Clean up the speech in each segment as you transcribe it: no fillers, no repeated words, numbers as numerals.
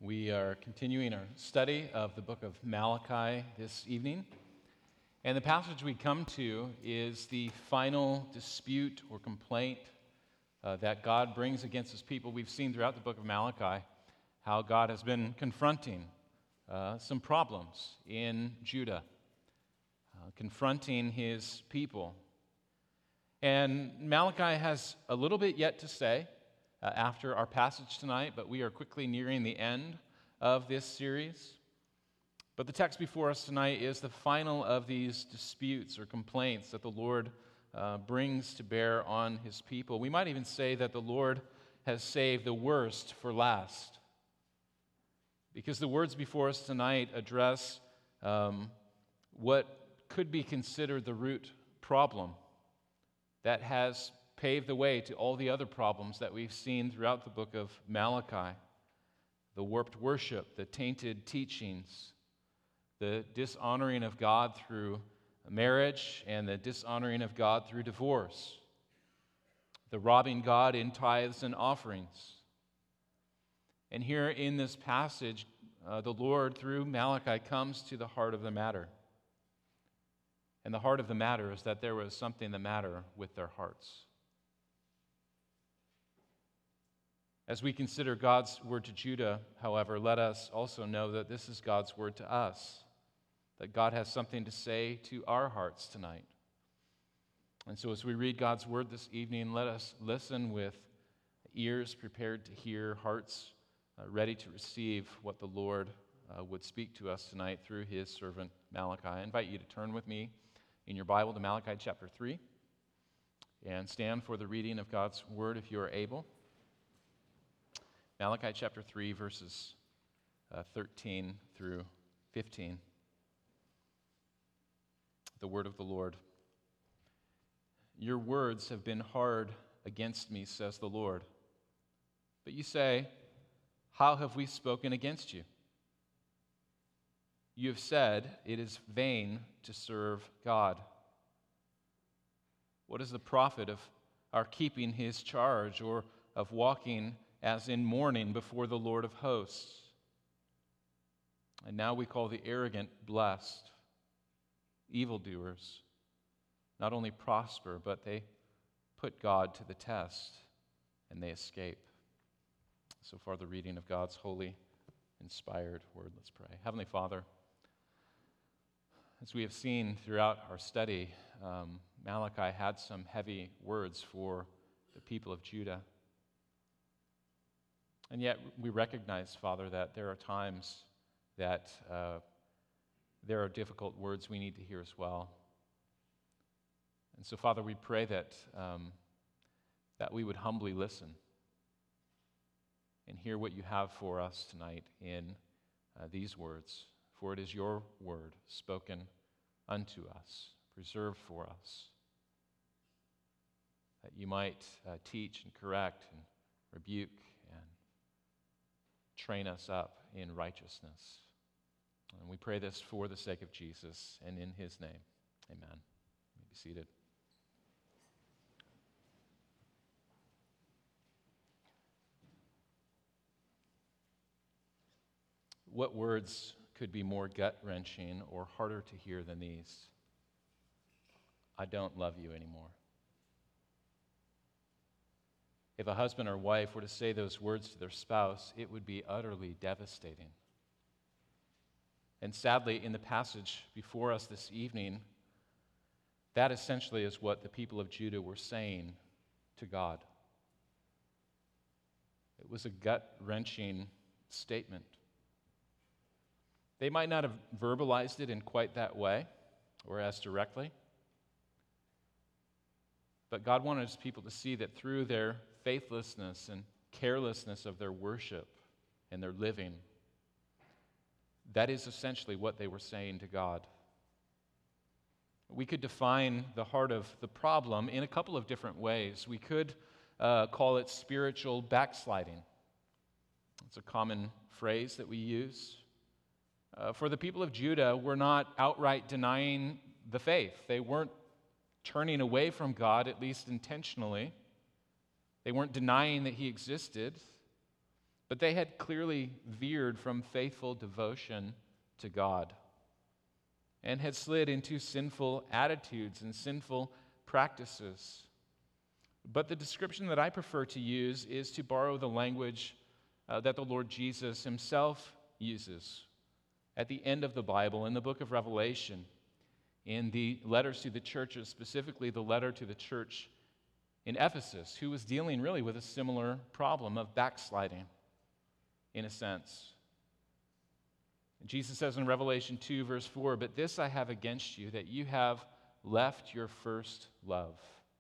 We are continuing our study of the book of Malachi this evening. And the passage we come to is the final dispute or complaint that God brings against his people. We've seen throughout the book of Malachi how God has been confronting some problems in Judah, confronting his people. And Malachi has a little bit yet to say after our passage tonight, but we are quickly nearing the end of this series. But the text before us tonight is the final of these disputes or complaints that the Lord brings to bear on his people. We might even say that the Lord has saved the worst for last, because the words before us tonight address what could be considered the root problem that has paved the way to all the other problems that we've seen throughout the book of Malachi. The warped worship, the tainted teachings, the dishonoring of God through marriage, and the dishonoring of God through divorce, the robbing God in tithes and offerings. And here in this passage, the Lord, through Malachi, comes to the heart of the matter. And the heart of the matter is that there was something the matter with their hearts. As we consider God's word to Judah, however, let us also know that this is God's word to us, that God has something to say to our hearts tonight. And so as we read God's word this evening, let us listen with ears prepared to hear, hearts ready to receive what the Lord would speak to us tonight through his servant Malachi. I invite you to turn with me in your Bible to Malachi chapter 3 and stand for the reading of God's word if you are able. Malachi chapter 3, verses 13 through 15. The word of the Lord. Your words have been hard against me, says the Lord. But you say, how have we spoken against you? You have said, it is vain to serve God. What is the profit of our keeping his charge, or of walking as in mourning before the Lord of hosts? And now we call the arrogant blessed. Evildoers not only prosper, but they put God to the test, and they escape. So far, the reading of God's holy, inspired word. Let's pray. Heavenly Father, as we have seen throughout our study, Malachi had some heavy words for the people of Judah. And yet we recognize, Father, that there are times that there are difficult words we need to hear as well. And so, Father, we pray that we would humbly listen and hear what you have for us tonight in these words. For it is your word spoken unto us, preserved for us, that you might teach and correct and rebuke and train us up in righteousness. And we pray this for the sake of Jesus and in his name. Amen. You may be seated. What words could be more gut-wrenching or harder to hear than these? I don't love you anymore. If a husband or wife were to say those words to their spouse, it would be utterly devastating. And sadly, in the passage before us this evening, that essentially is what the people of Judah were saying to God. It was a gut-wrenching statement. They might not have verbalized it in quite that way or as directly, but God wanted his people to see that through their faithlessness and carelessness of their worship and their living, that is essentially what they were saying to God. We could define the heart of the problem in a couple of different ways. We could call it spiritual backsliding. It's a common phrase that we use. For the people of Judah, were not outright denying the faith. They weren't turning away from God, at least intentionally. They weren't denying that he existed. But they had clearly veered from faithful devotion to God and had slid into sinful attitudes and sinful practices. But the description that I prefer to use is to borrow the language that the Lord Jesus himself uses at the end of the Bible in the book of Revelation, in the letters to the churches, specifically the letter to the church in Ephesus, who was dealing really with a similar problem of backsliding, in a sense. Jesus says in Revelation 2, verse 4, "But this I have against you, that you have left your first love."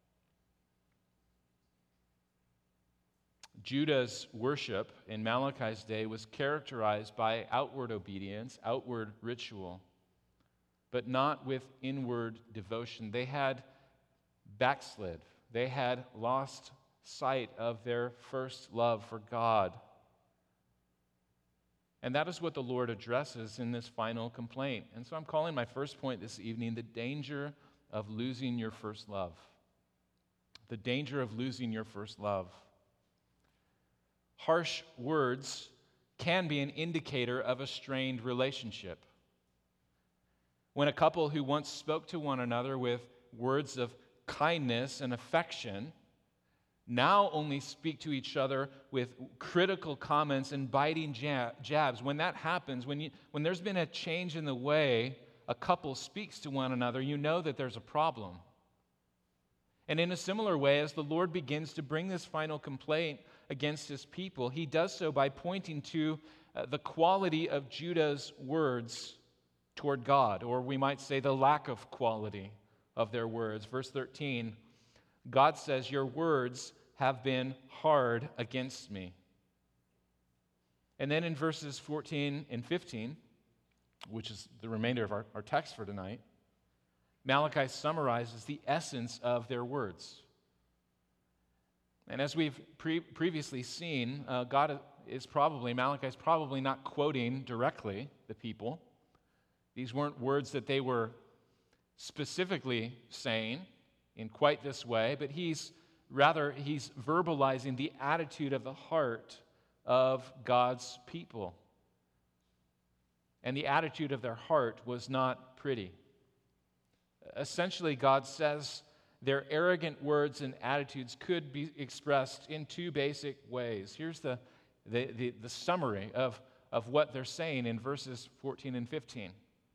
Judah's worship in Malachi's day was characterized by outward obedience, outward ritual, but not with inward devotion. They had backslid. They had lost sight of their first love for God. And that is what the Lord addresses in this final complaint. And so I'm calling my first point this evening the danger of losing your first love. The danger of losing your first love. Harsh words can be an indicator of a strained relationship. When a couple who once spoke to one another with words of kindness and affection now only speak to each other with critical comments and biting jabs, when that happens, when there's been a change in the way a couple speaks to one another, you know that there's a problem. And in a similar way, as the Lord begins to bring this final complaint against his people, he does so by pointing to the quality of Judah's words toward God, or we might say the lack of quality of their words. Verse 13, God says, "Your words have been hard against me." And then in verses 14 and 15, which is the remainder of our text for tonight, Malachi summarizes the essence of their words. And as we've previously seen, Malachi is probably not quoting directly the people. These weren't words that they were specifically saying in quite this way, but he's verbalizing the attitude of the heart of God's people. And the attitude of their heart was not pretty. Essentially, God says their arrogant words and attitudes could be expressed in two basic ways. Here's the summary of what they're saying in verses 14 and 15.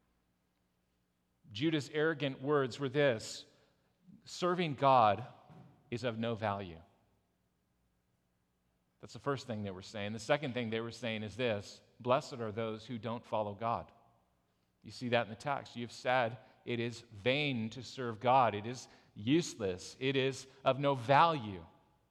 Judah's arrogant words were this: serving God is of no value. That's the first thing they were saying. The second thing they were saying is this: blessed are those who don't follow God. You see that in the text. You've said it is vain to serve God. It is useless. It is of no value.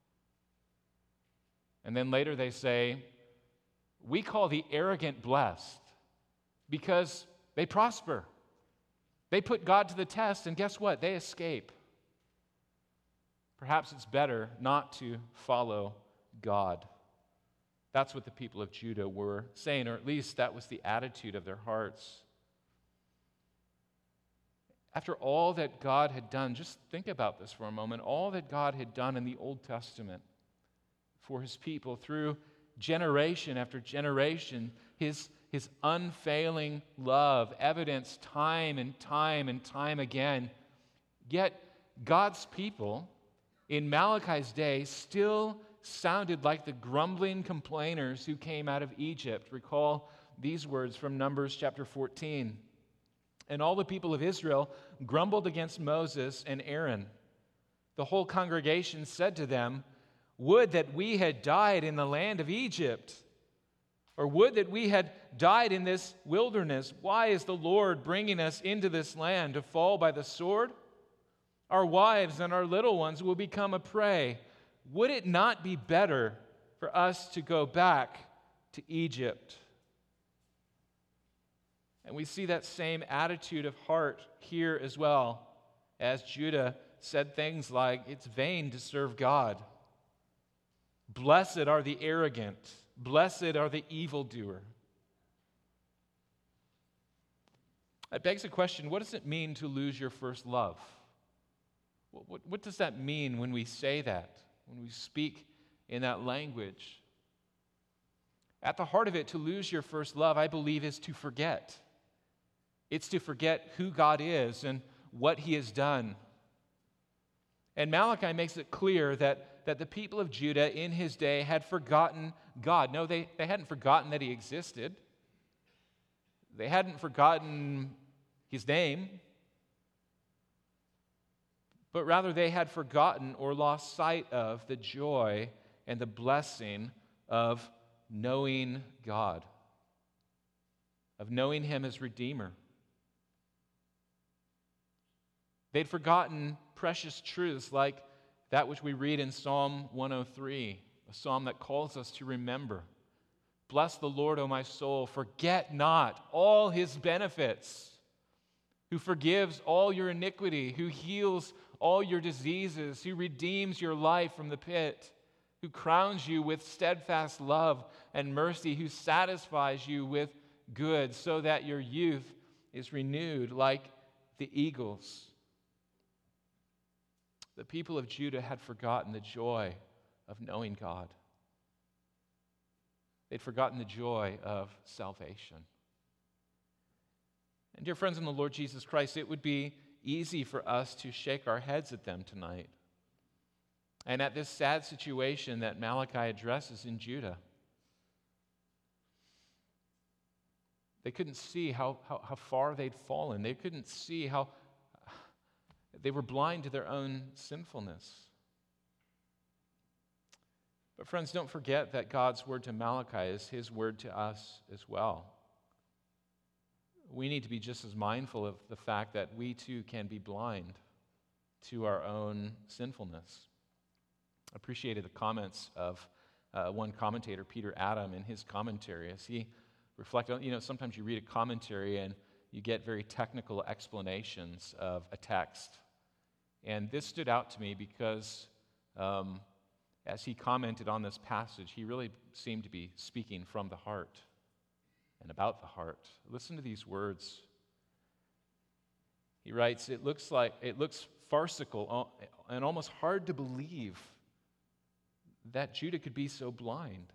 And then later they say, we call the arrogant blessed because they prosper. They put God to the test, and guess what? They escape. Perhaps it's better not to follow God. That's what the people of Judah were saying, or at least that was the attitude of their hearts. After all that God had done, just think about this for a moment, all that God had done in the Old Testament for his people through generation after generation, his unfailing love, evidenced time and time and time again. Yet God's people in Malachi's day still sounded like the grumbling complainers who came out of Egypt. Recall these words from Numbers chapter 14. And all the people of Israel grumbled against Moses and Aaron. The whole congregation said to them, "Would that we had died in the land of Egypt, or would that we had died in this wilderness. Why is the Lord bringing us into this land to fall by the sword? Our wives and our little ones will become a prey. Would it not be better for us to go back to Egypt?" And we see that same attitude of heart here as well, as Judah said things like, it's vain to serve God. Blessed are the arrogant. Blessed are the evildoer. That begs the question, what does it mean to lose your first love? What does that mean when we say that, when we speak in that language? At the heart of it, to lose your first love, I believe, is to forget. It's to forget who God is and what He has done. And Malachi makes it clear that the people of Judah in his day had forgotten God. No, they hadn't forgotten that He existed. They hadn't forgotten His name. But rather they had forgotten or lost sight of the joy and the blessing of knowing God, of knowing Him as Redeemer. They'd forgotten precious truths like that which we read in Psalm 103, a psalm that calls us to remember. Bless the Lord, O my soul, forget not all His benefits, who forgives all your iniquity, who heals all your diseases, who redeems your life from the pit, who crowns you with steadfast love and mercy, who satisfies you with good, so that your youth is renewed like the eagles. The people of Judah had forgotten the joy of knowing God. They'd forgotten the joy of salvation. And dear friends in the Lord Jesus Christ, it would be easy for us to shake our heads at them tonight and at this sad situation that Malachi addresses in Judah. They couldn't see how far they'd fallen. They couldn't see how they were blind to their own sinfulness. But friends, don't forget that God's word to Malachi is His word to us as well. We need to be just as mindful of the fact that we too can be blind to our own sinfulness. I appreciated the comments of one commentator, Peter Adam, in his commentary as he reflected on, sometimes you read a commentary and you get very technical explanations of a text. And this stood out to me because as he commented on this passage, he really seemed to be speaking from the heart and about the heart. Listen to these words. He writes, it looks farcical and almost hard to believe that Judah could be so blind.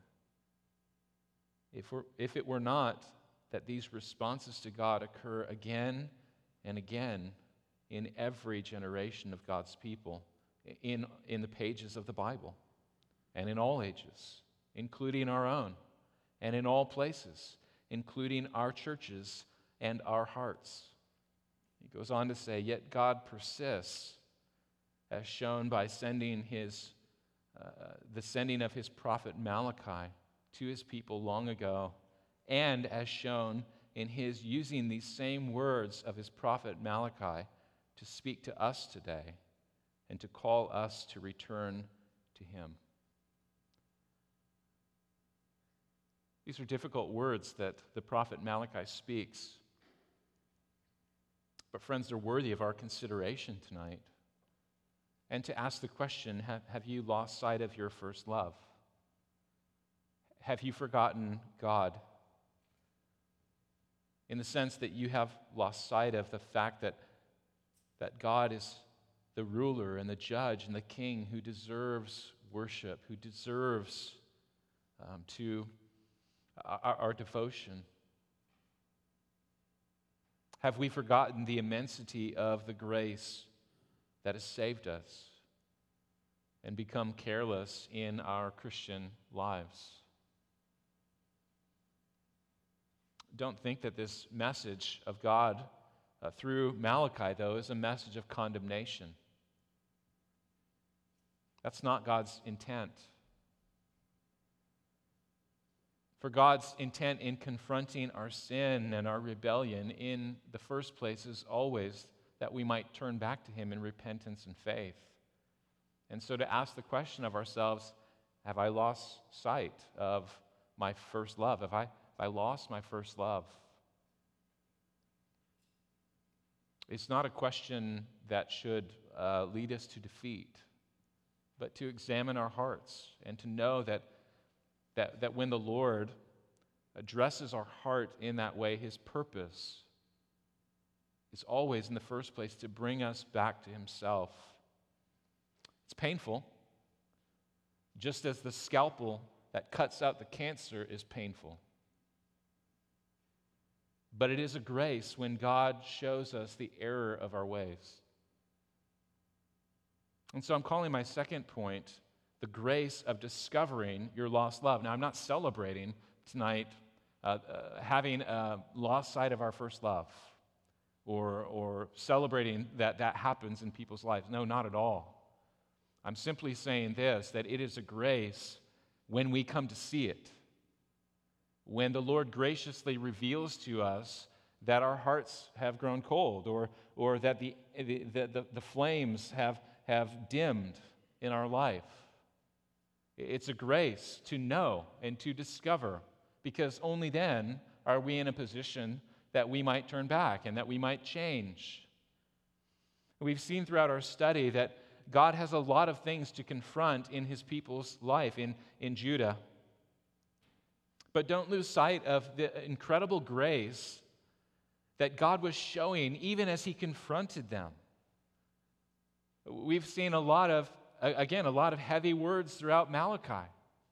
If it were not that these responses to God occur again and again in every generation of God's people, in the pages of the Bible, and in all ages, including our own, and in all places, including our churches and our hearts. He goes on to say, yet God persists, as shown by the sending of His prophet Malachi to His people long ago, and as shown in His using these same words of His prophet Malachi to speak to us today and to call us to return to Him. These are difficult words that the prophet Malachi speaks. But friends, they're worthy of our consideration tonight. And to ask the question, have you lost sight of your first love? Have you forgotten God? In the sense that you have lost sight of the fact that God is the ruler and the judge and the king who deserves worship, who deserves our devotion. Have we forgotten the immensity of the grace that has saved us and become careless in our Christian lives? Don't think that this message of God through Malachi, though, is a message of condemnation. That's not God's intent. For God's intent in confronting our sin and our rebellion in the first place is always that we might turn back to Him in repentance and faith. And so to ask the question of ourselves, have I lost sight of my first love? Have I lost my first love? It's not a question that should lead us to defeat, but to examine our hearts and to know that when the Lord addresses our heart in that way, His purpose is always, in the first place, to bring us back to Himself. It's painful, just as the scalpel that cuts out the cancer is painful. But it is a grace when God shows us the error of our ways. And so I'm calling my second point the grace of discovering your lost love. Now, I'm not celebrating tonight having lost sight of our first love or celebrating that happens in people's lives. No, not at all. I'm simply saying this, that it is a grace when we come to see it. When the Lord graciously reveals to us that our hearts have grown cold or that the flames have dimmed in our life. It's a grace to know and to discover, because only then are we in a position that we might turn back and that we might change. We've seen throughout our study that God has a lot of things to confront in his people's life, in Judah. But don't lose sight of the incredible grace that God was showing even as he confronted them. We've seen a lot of heavy words throughout Malachi.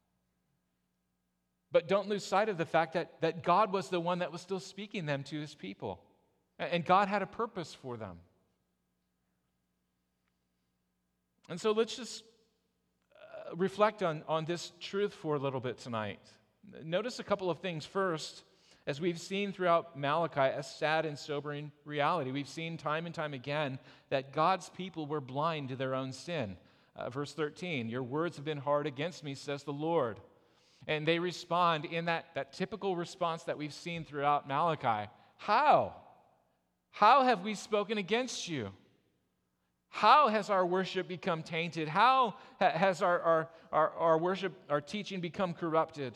But don't lose sight of the fact that God was the one that was still speaking them to his people. And God had a purpose for them. And so let's just reflect on this truth for a little bit tonight. Notice a couple of things. First, as we've seen throughout Malachi, a sad and sobering reality. We've seen time and time again that God's people were blind to their own sin. Verse 13, your words have been hard against me, says the Lord. And they respond in that typical response that we've seen throughout Malachi. How? How have we spoken against you? How has our worship become tainted? How has our worship, our teaching become corrupted?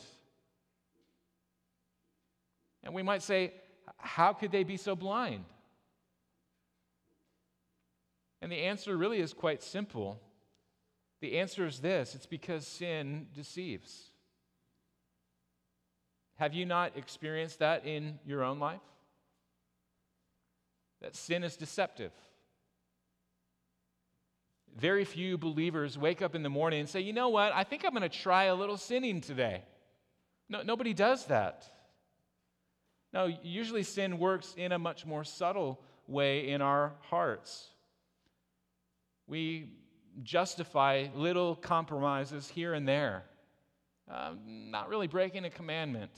And we might say, how could they be so blind? And the answer really is quite simple. The answer is this: it's because sin deceives. Have you not experienced that in your own life? That sin is deceptive. Very few believers wake up in the morning and say, you know what, I think I'm going to try a little sinning today. No, nobody does that. No, usually sin works in a much more subtle way in our hearts. We justify little compromises here and there, not really breaking a commandment.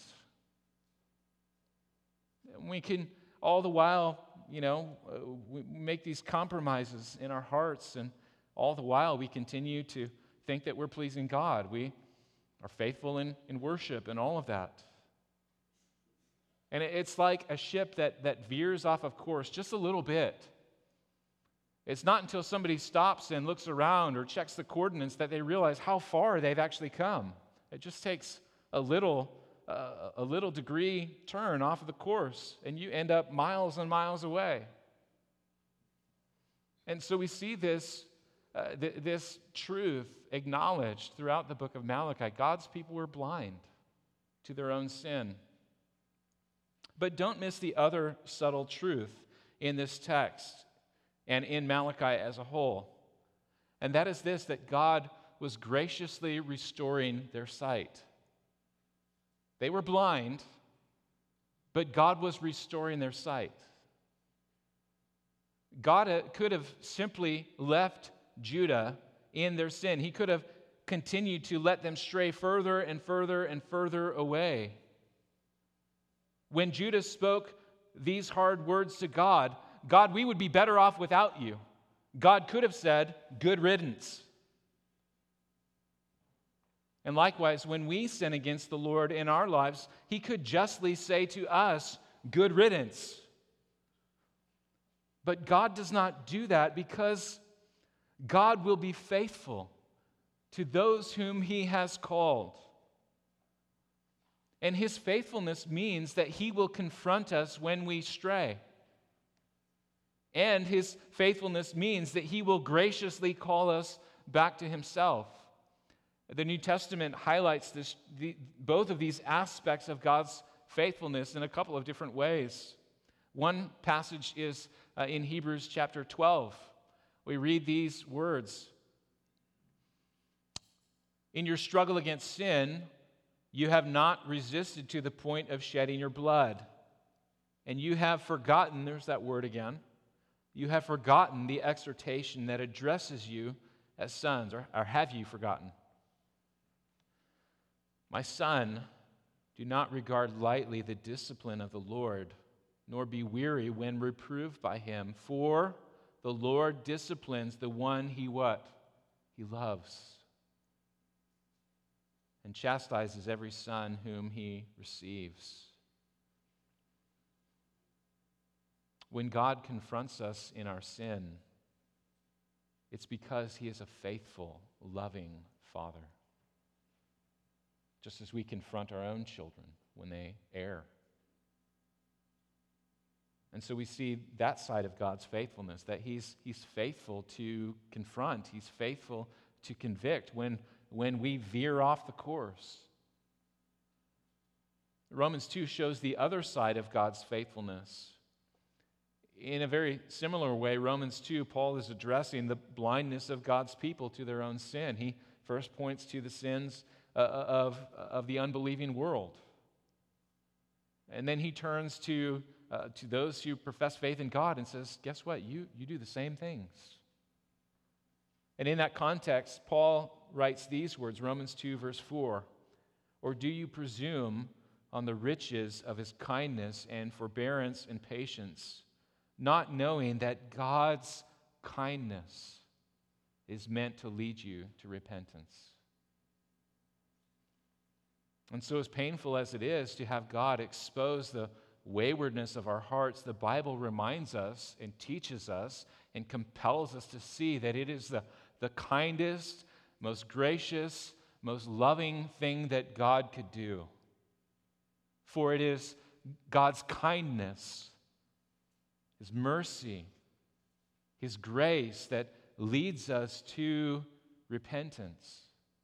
We can, all the while, we make these compromises in our hearts, and all the while we continue to think that we're pleasing God. We are faithful in worship and all of that. And it's like a ship that veers off of course just a little bit. It's not until somebody stops and looks around or checks the coordinates that they realize how far they've actually come. It just takes a little degree turn off of the course, and you end up miles and miles away. And so we see this truth acknowledged throughout the book of Malachi. God's people were blind to their own sin. But don't miss the other subtle truth in this text and in Malachi as a whole. And that is this, that God was graciously restoring their sight. They were blind, but God was restoring their sight. God could have simply left Judah in their sin. He could have continued to let them stray further and further and further away. When Judah spoke these hard words to God, God, we would be better off without you. God could have said, good riddance. And likewise, when we sin against the Lord in our lives, he could justly say to us, good riddance. But God does not do that, because God will be faithful to those whom he has called. And his faithfulness means that he will confront us when we stray. And his faithfulness means that he will graciously call us back to himself. The New Testament highlights both of these aspects of God's faithfulness in a couple of different ways. One passage is in Hebrews chapter 12. We read these words. In your struggle against sin, You have not resisted to the point of shedding your blood. And you have forgotten, there's that word again, you have forgotten the exhortation that addresses you as sons, or have you forgotten? My son, do not regard lightly the discipline of the Lord, nor be weary when reproved by him. For the Lord disciplines the one he what? He loves. And chastises every son whom he receives. When God confronts us in our sin, it's because he is a faithful, loving Father. Just as we confront our own children when they err. And so we see that side of God's faithfulness, that he's faithful to confront, he's faithful to convict when we veer off the course. Romans 2 shows the other side of God's faithfulness. In a very similar way, Romans 2, Paul is addressing the blindness of God's people to their own sin. He first points to the sins of the unbelieving world. And then he turns to those who profess faith in God and says, guess what? You do the same things. And in that context, Paul writes these words, Romans 2, verse 4, or do you presume on the riches of his kindness and forbearance and patience, not knowing that God's kindness is meant to lead you to repentance? And so as painful as it is to have God expose the waywardness of our hearts, the Bible reminds us and teaches us and compels us to see that it is the kindest, most gracious, most loving thing that God could do. For it is God's kindness, his mercy, his grace that leads us to repentance.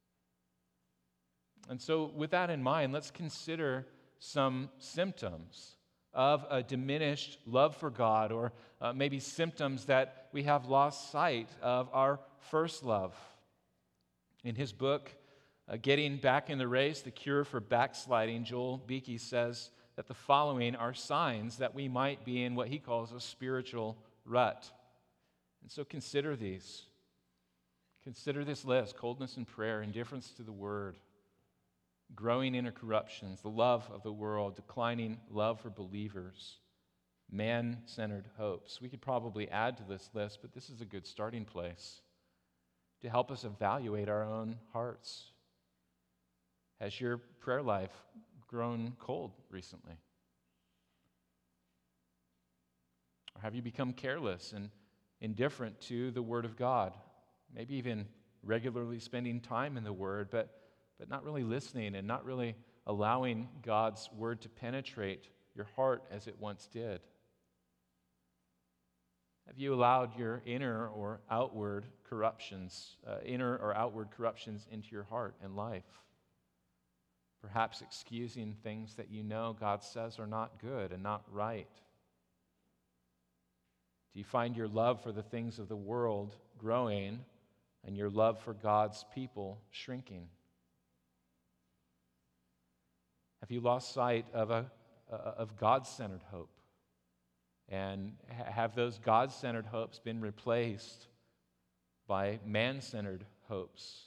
And so with that in mind, let's consider some symptoms of a diminished love for God, or maybe symptoms that we have lost sight of our first love. In his book, Getting Back in the Race, The Cure for Backsliding, Joel Beeke says that the following are signs that we might be in what he calls a spiritual rut. And so consider these. Consider this list: coldness in prayer, indifference to the word, growing inner corruptions, the love of the world, declining love for believers, man-centered hopes. We could probably add to this list, but this is a good starting place to help us evaluate our own hearts. Has your prayer life grown cold recently? Or have you become careless and indifferent to the Word of God? Maybe even regularly spending time in the Word, but not really listening and not really allowing God's Word to penetrate your heart as it once did? Have you allowed your inner or outward corruptions into your heart and life? Perhaps excusing things that you know God says are not good and not right. Do you find your love for the things of the world growing and your love for God's people shrinking? Have you lost sight of God-centered hope? And have those God-centered hopes been replaced by man-centered hopes?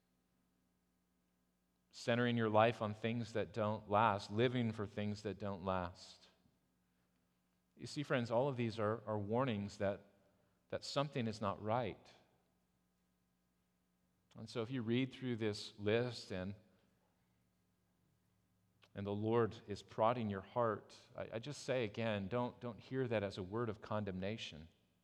Centering your life on things that don't last, living for things that don't last. You see, friends, all of these are warnings that something is not right. And so if you read through this list and the Lord is prodding your heart, I just say again, don't hear that as a word of condemnation.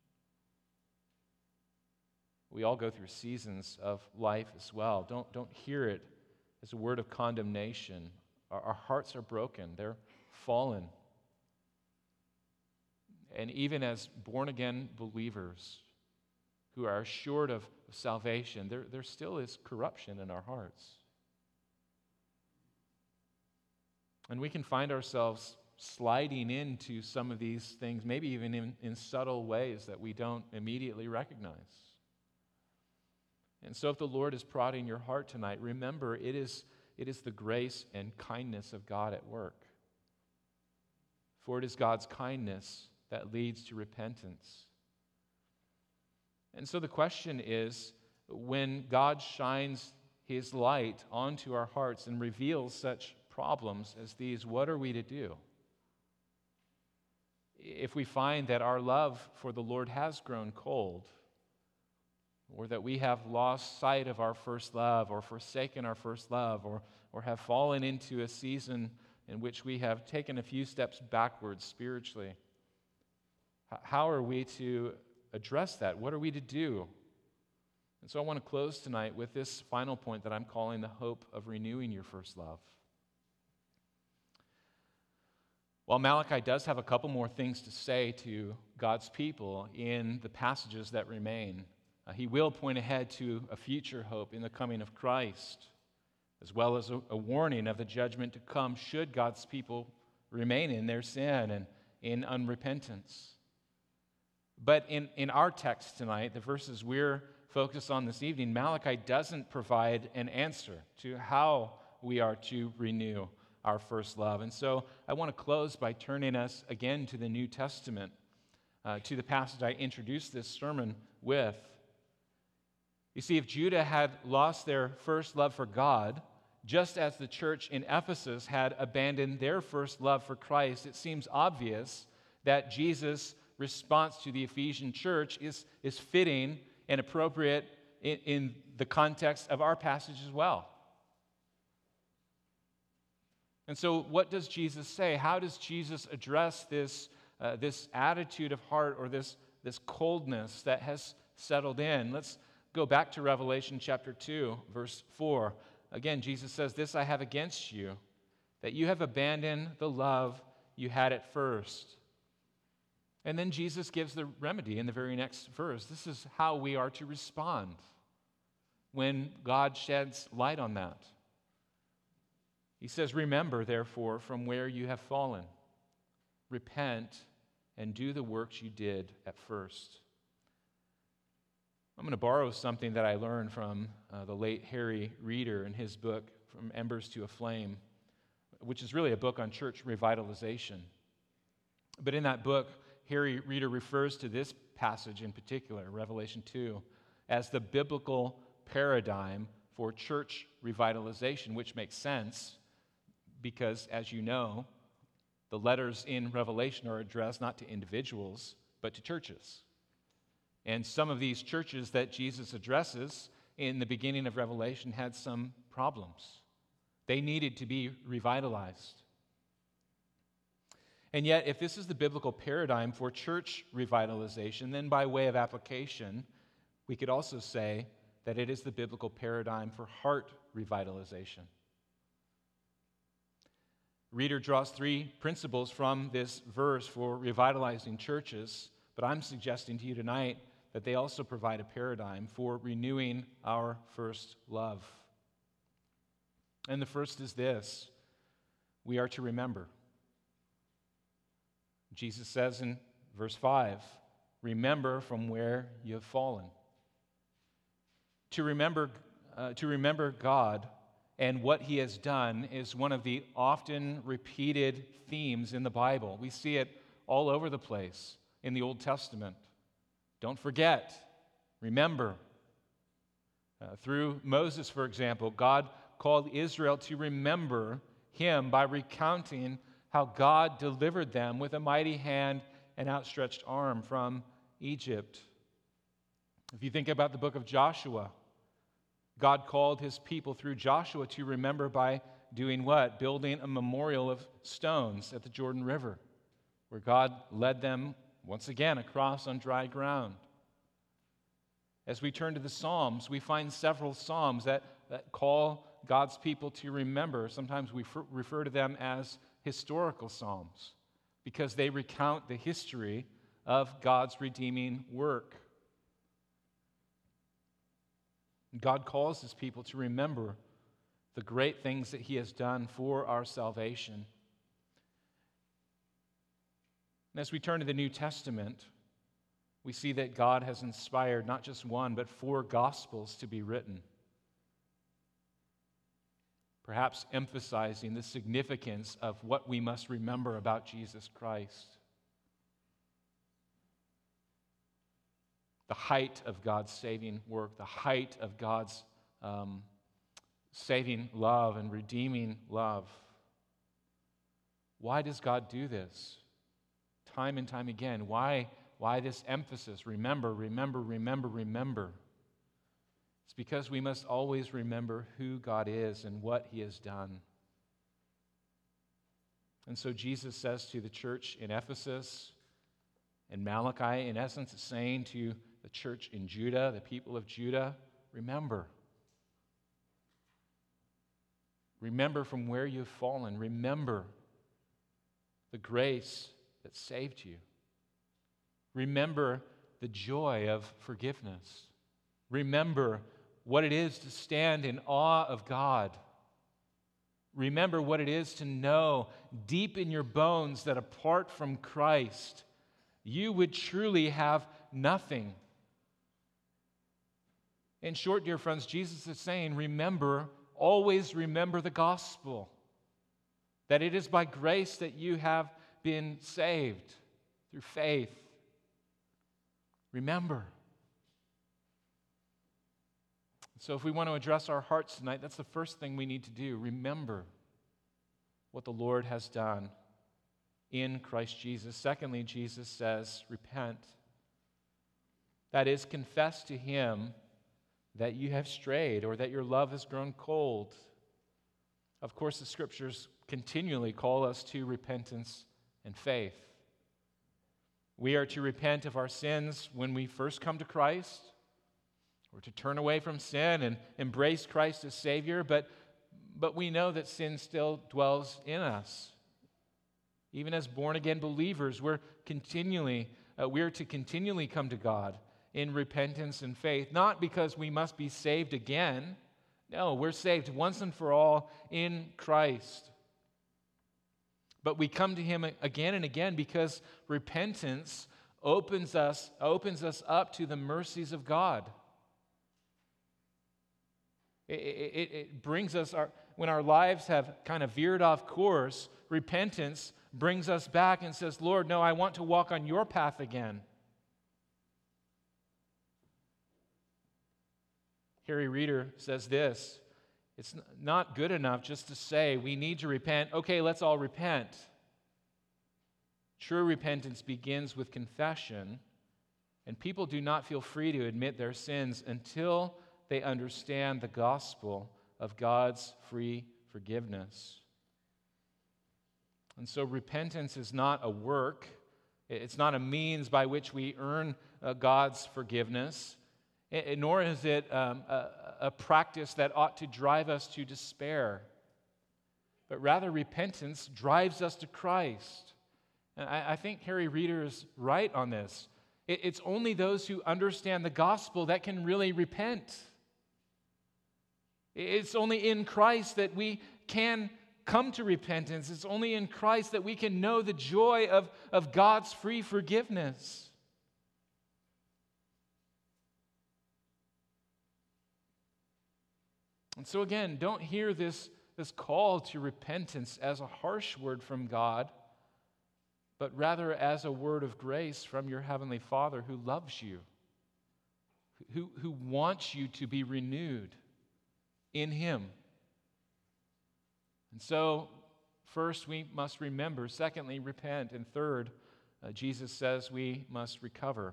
We all go through seasons of life as well. Don't hear it as a word of condemnation. Our hearts are broken. They're fallen. And even as born-again believers who are assured of salvation, there still is corruption in our hearts. And we can find ourselves sliding into some of these things, maybe even in subtle ways that we don't immediately recognize. And so if the Lord is prodding your heart tonight, remember it is it is the grace and kindness of God at work. For it is God's kindness that leads to repentance. And so the question is, when God shines His light onto our hearts and reveals such problems as these, what are we to do? If we find that our love for the Lord has grown cold, or that we have lost sight of our first love, or forsaken our first love, or have fallen into a season in which we have taken a few steps backwards spiritually, how are we to address that? What are we to do? And so I want to close tonight with this final point that I'm calling the hope of renewing your first love. While Malachi does have a couple more things to say to God's people in the passages that remain, he will point ahead to a future hope in the coming of Christ, as well as a warning of the judgment to come should God's people remain in their sin and in unrepentance. But in our text tonight, the verses we're focused on this evening, Malachi doesn't provide an answer to how we are to renew our first love. And so I want to close by turning us again to the New Testament, to the passage I introduced this sermon with. You see, if Judah had lost their first love for God, just as the church in Ephesus had abandoned their first love for Christ, it seems obvious that Jesus' response to the Ephesian church is fitting and appropriate in the context of our passage as well. And so what does Jesus say? How does Jesus address this attitude of heart, or this coldness that has settled in? Let's go back to Revelation chapter 2, verse 4. Again, Jesus says, "This I have against you, that you have abandoned the love you had at first." And then Jesus gives the remedy in the very next verse. This is how we are to respond when God sheds light on that. He says, "Remember, therefore, from where you have fallen. Repent and do the works you did at first." I'm going to borrow something that I learned from the late Harry Reeder in his book, From Embers to a Flame, which is really a book on church revitalization. But in that book, Harry Reeder refers to this passage in particular, Revelation 2, as the biblical paradigm for church revitalization, which makes sense because, as you know, the letters in Revelation are addressed not to individuals, but to churches. And some of these churches that Jesus addresses in the beginning of Revelation had some problems. They needed to be revitalized. And yet, if this is the biblical paradigm for church revitalization, then by way of application, we could also say that it is the biblical paradigm for heart revitalization. Reeder draws three principles from this verse for revitalizing churches, but I'm suggesting to you tonight that they also provide a paradigm for renewing our first love. And the first is this: we are to remember. Jesus says in verse 5, "Remember from where you have fallen." To remember God and what He has done is one of the often repeated themes in the Bible. We see it all over the place in the Old Testament. Don't forget, remember. Through Moses, for example, God called Israel to remember Him by recounting how God delivered them with a mighty hand and outstretched arm from Egypt. If you think about the book of Joshua, God called His people through Joshua to remember by doing what? Building a memorial of stones at the Jordan River, where God led them once again across on dry ground. As we turn to the Psalms, we find several Psalms that call God's people to remember. Sometimes we refer to them as historical Psalms because they recount the history of God's redeeming work. God calls His people to remember the great things that He has done for our salvation. And as we turn to the New Testament, we see that God has inspired not just one, but 4 Gospels to be written. perhaps emphasizing the significance of what we must remember about Jesus Christ. The height of God's saving work, the height of God's saving love and redeeming love. Why does God do this? Time and time again. Why this emphasis? Remember, remember, remember, remember. It's because we must always remember who God is and what He has done. And so Jesus says to the church in Ephesus and Malachi, in essence, is saying to the church in Judah, the people of Judah, remember. Remember from where you've fallen. Remember the grace that saved you. Remember the joy of forgiveness. Remember what it is to stand in awe of God. Remember what it is to know deep in your bones that apart from Christ, you would truly have nothing. In short, dear friends, Jesus is saying, remember, always remember the gospel. That it is by grace that you have been saved through faith. Remember. So if we want to address our hearts tonight, that's the first thing we need to do. Remember what the Lord has done in Christ Jesus. Secondly, Jesus says, repent. That is, confess to Him that you have strayed or that your love has grown cold. Of course, the Scriptures continually call us to repentance and faith. We are to repent of our sins when we first come to Christ, or to turn away from sin and embrace Christ as Savior, but we know that sin still dwells in us. Even as born-again believers, we're to continually come to God in repentance and faith, not because we must be saved again. No, we're saved once and for all in Christ. But we come to Him again and again because repentance opens us up to the mercies of God. It brings us, when our lives have kind of veered off course, repentance brings us back and says, Lord, no, I want to walk on your path again. Harry Reeder says this, it's not good enough just to say we need to repent. Okay, let's all repent. True repentance begins with confession, and people do not feel free to admit their sins until they understand the gospel of God's free forgiveness. And so repentance is not a work. It's not a means by which we earn God's forgiveness, nor is it a practice that ought to drive us to despair. But rather, repentance drives us to Christ. And I think Harry Reeder is right on this. It's only those who understand the gospel that can really repent. It's only in Christ that we can come to repentance. It's only in Christ that we can know the joy of God's free forgiveness. And so again, don't hear this call to repentance as a harsh word from God, but rather as a word of grace from your Heavenly Father who loves you, who wants you to be renewed in Him. And so, first, we must remember. Secondly, repent. And third, Jesus says we must recover.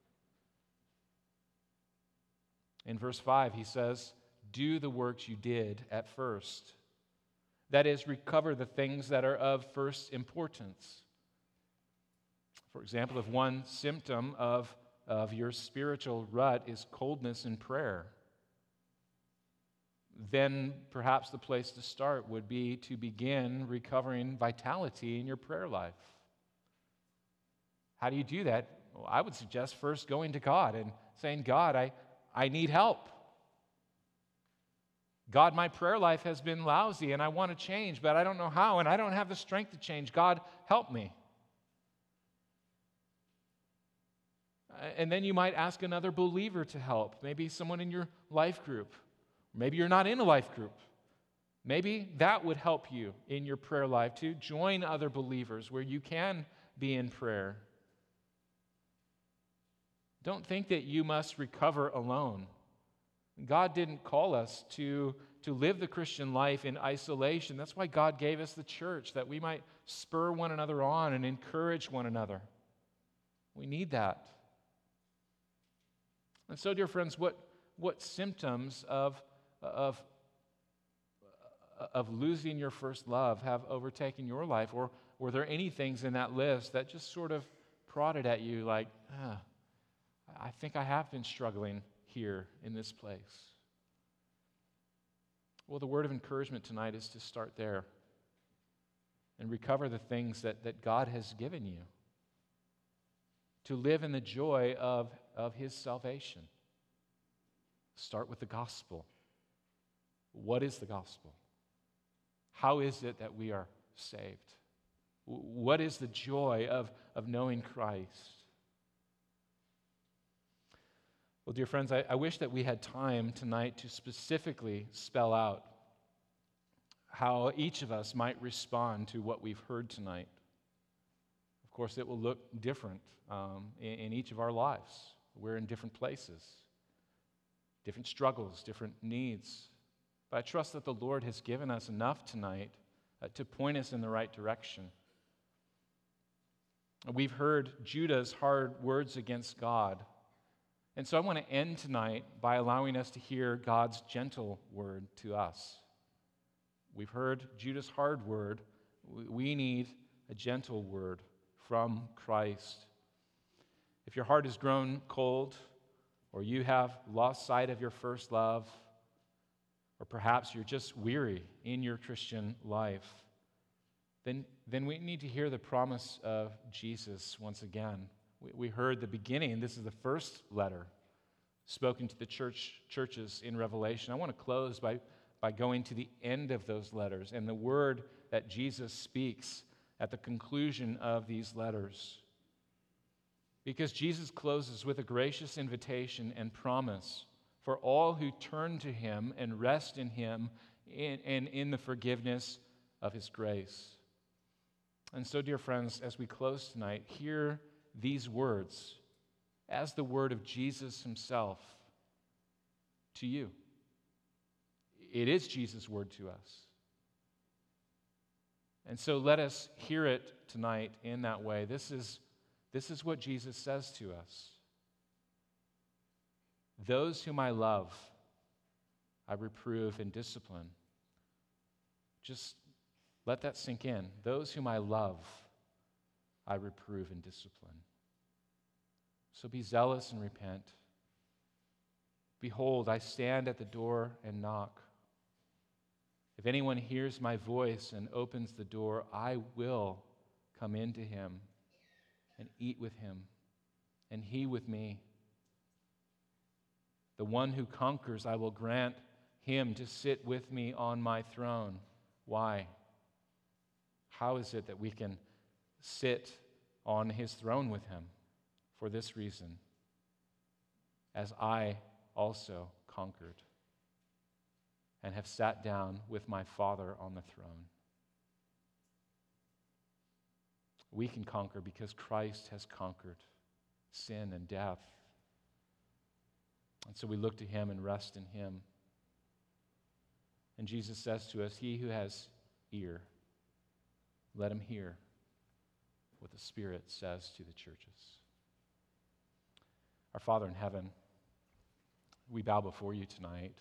In verse 5, He says, do the works you did at first. That is, recover the things that are of first importance. For example, if one symptom of your spiritual rut is coldness in prayer, then perhaps the place to start would be to begin recovering vitality in your prayer life. How do you do that? Well, I would suggest first going to God and saying, God, I need help. God, my prayer life has been lousy and I want to change, but I don't know how and I don't have the strength to change. God, help me. And then you might ask another believer to help, maybe someone in your life group. Maybe you're not in a life group. Maybe that would help you in your prayer life to join other believers where you can be in prayer. Don't think that you must recover alone. God didn't call us to live the Christian life in isolation. That's why God gave us the church, that we might spur one another on and encourage one another. We need that. And so, dear friends, what symptoms of losing your first love have overtaken your life? Or were there any things in that list that just sort of prodded at you like, I think I have been struggling here in this place? Well, the word of encouragement tonight is to start there and recover the things that God has given you, to live in the joy of His salvation. Start with the gospel. What is the gospel? How is it that we are saved? What is the joy of knowing Christ? Well, dear friends, I wish that we had time tonight to specifically spell out how each of us might respond to what we've heard tonight. Of course, it will look different in each of our lives. We're in different places, different struggles, different needs. But I trust that the Lord has given us enough tonight to point us in the right direction. We've heard Judah's hard words against God. And so I want to end tonight by allowing us to hear God's gentle word to us. We've heard Judah's hard word. We need a gentle word from Christ. If your heart has grown cold, or you have lost sight of your first love, or perhaps you're just weary in your Christian life, then we need to hear the promise of Jesus once again. We heard the beginning. This is the first letter spoken to the churches in Revelation. I want to close by going to the end of those letters and the word that Jesus speaks at the conclusion of these letters. Because Jesus closes with a gracious invitation and promise for all who turn to Him and rest in Him and in the forgiveness of His grace. And so, dear friends, as we close tonight, hear these words as the word of Jesus Himself to you. It is Jesus' word to us. And so let us hear it tonight in that way. This is what Jesus says to us. Those whom I love, I reprove and discipline. Just let that sink in. Those whom I love, I reprove and discipline. So be zealous and repent. Behold, I stand at the door and knock. If anyone hears my voice and opens the door, I will come into him and eat with him, and he with me. The one who conquers, I will grant him to sit with me on my throne. Why? How is it that we can sit on his throne with him? For this reason, as I also conquered and have sat down with my Father on the throne. We can conquer because Christ has conquered sin and death. And so we look to him and rest in him. And Jesus says to us, he who has ear, let him hear what the Spirit says to the churches. Our Father in heaven, we bow before you tonight.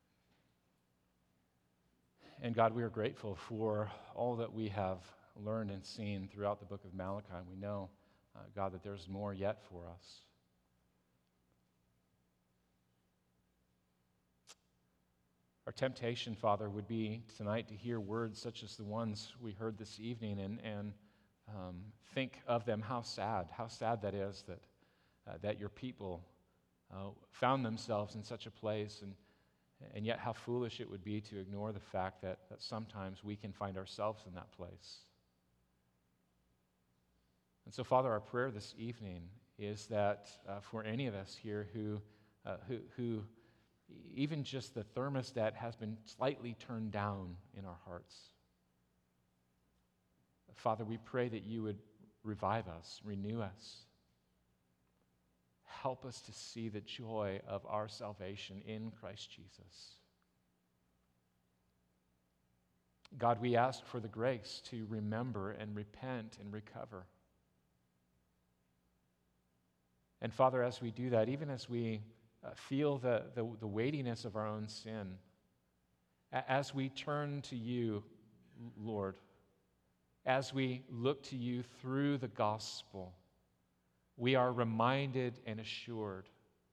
And God, we are grateful for all that we have learned and seen throughout the book of Malachi. We know, God, that there's more yet for us. Our temptation, Father, would be tonight to hear words such as the ones we heard this evening and think of them. How sad that is that your people found themselves in such a place, and yet how foolish it would be to ignore the fact that sometimes we can find ourselves in that place. And so, Father, our prayer this evening is that for any of us here who even just the thermostat has been slightly turned down in our hearts. Father, we pray that you would revive us, renew us. Help us to see the joy of our salvation in Christ Jesus. God, we ask for the grace to remember and repent and recover. And Father, as we do that, even as we feel the weightiness of our own sin, as we turn to you, Lord, as we look to you through the gospel, we are reminded and assured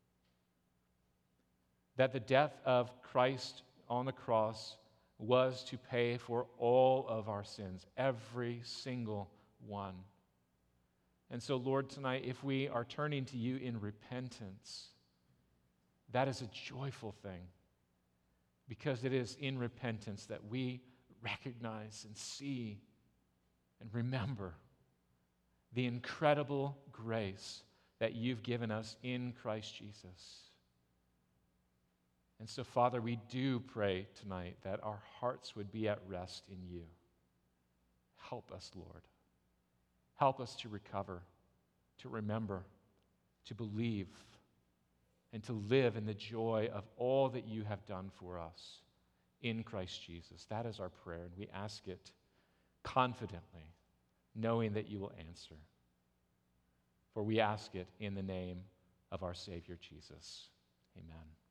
that the death of Christ on the cross was to pay for all of our sins, every single one. And so, Lord, tonight, if we are turning to you in repentance, that is a joyful thing, because it is in repentance that we recognize and see and remember the incredible grace that you've given us in Christ Jesus. And so, Father, we do pray tonight that our hearts would be at rest in you. Help us, Lord. Help us to recover, to remember, to believe, and to live in the joy of all that you have done for us in Christ Jesus. That is our prayer, and we ask it confidently, knowing that you will answer. For we ask it in the name of our Savior Jesus. Amen.